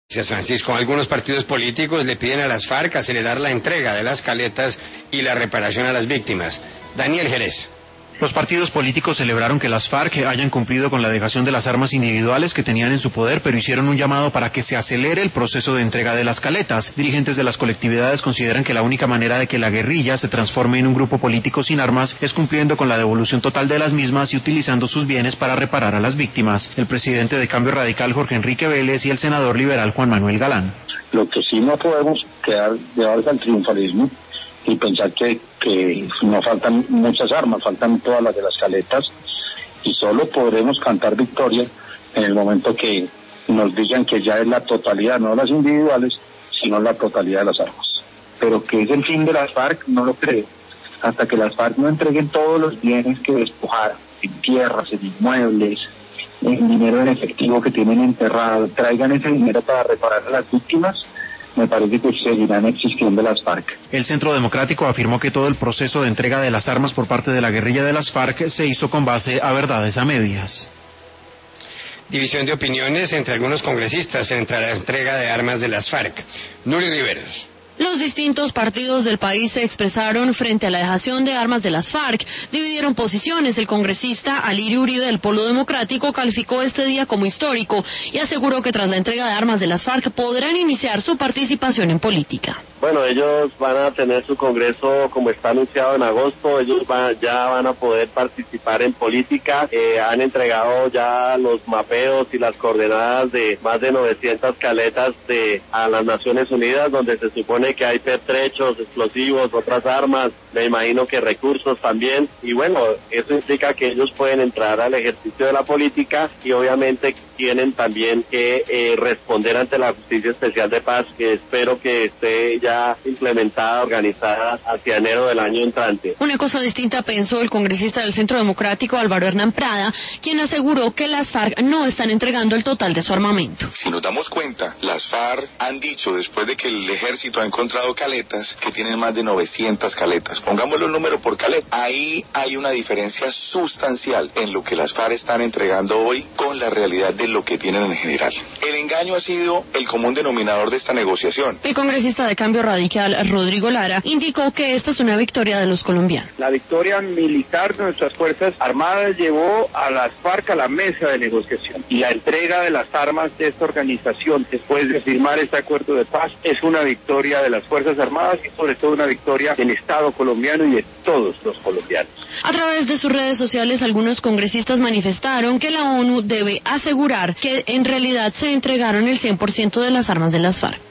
Gracias, Francisco. Algunos partidos políticos le piden a las FARC acelerar la entrega de las caletas y la reparación a las víctimas. Daniel Jerez. Los partidos políticos celebraron que las FARC hayan cumplido con la dejación de las armas individuales que tenían en su poder, pero hicieron un llamado para que se acelere el proceso de entrega de las caletas. Dirigentes de las colectividades consideran que la única manera de que la guerrilla se transforme en un grupo político sin armas es cumpliendo con la devolución total de las mismas y utilizando sus bienes para reparar a las víctimas. El presidente de Cambio Radical, Jorge Enrique Vélez, y el senador liberal Juan Manuel Galán. Lo que sí no podemos quedar llevados al triunfalismo y pensar que no faltan muchas armas, faltan todas las de las caletas, y solo podremos cantar victoria en el momento que nos digan que ya es la totalidad, no las individuales, sino la totalidad de las armas. Pero que es el fin de las FARC, no lo creo. Hasta que las FARC no entreguen todos los bienes que despojaron, en tierras, en inmuebles, en dinero en efectivo que tienen enterrado, traigan ese dinero para reparar a las víctimas, me parece que seguirán existiendo las FARC. El Centro Democrático afirmó que todo el proceso de entrega de las armas por parte de la guerrilla de las FARC se hizo con base a verdades a medias. División de opiniones entre algunos congresistas frente a la entrega de armas de las FARC. Nuri Riveros. Los distintos partidos del país se expresaron frente a la dejación de armas de las FARC. Dividieron posiciones. El congresista Alirio Uribe del Polo Democrático calificó este día como histórico y aseguró que tras la entrega de armas de las FARC podrán iniciar su participación en política. Bueno, ellos van a tener su congreso como está anunciado en agosto, ellos ya van a poder participar en política, han entregado ya los mapeos y las coordenadas de más de 900 caletas a las Naciones Unidas, donde se supone que hay pertrechos, explosivos, otras armas, me imagino que recursos también, y bueno, eso implica que ellos pueden entrar al ejercicio de la política y obviamente tienen también que responder ante la Justicia Especial de Paz, que espero que esté ya implementada, organizada hacia enero del año entrante. Una cosa distinta pensó el congresista del Centro Democrático Álvaro Hernán Prada, quien aseguró que las FARC no están entregando el total de su armamento. Si nos damos cuenta, las FARC han dicho, después de que el ejército ha encontrado caletas, que tienen más de 900 caletas. Pongámosle un número por caleta. Ahí hay una diferencia sustancial en lo que las FARC están entregando hoy con la realidad de lo que tienen en general. El engaño ha sido el común denominador de esta negociación. El congresista de Cambio Radical, Rodrigo Lara, indicó que esta es una victoria de los colombianos. La victoria militar de nuestras Fuerzas Armadas llevó a las FARC a la mesa de negociación, y la entrega de las armas de esta organización después de firmar este acuerdo de paz es una victoria de las Fuerzas Armadas y sobre todo una victoria del Estado colombiano y de todos los colombianos. A través de sus redes sociales, algunos congresistas manifestaron que la ONU debe asegurar que en realidad se entregaron el 100% de las armas de las FARC.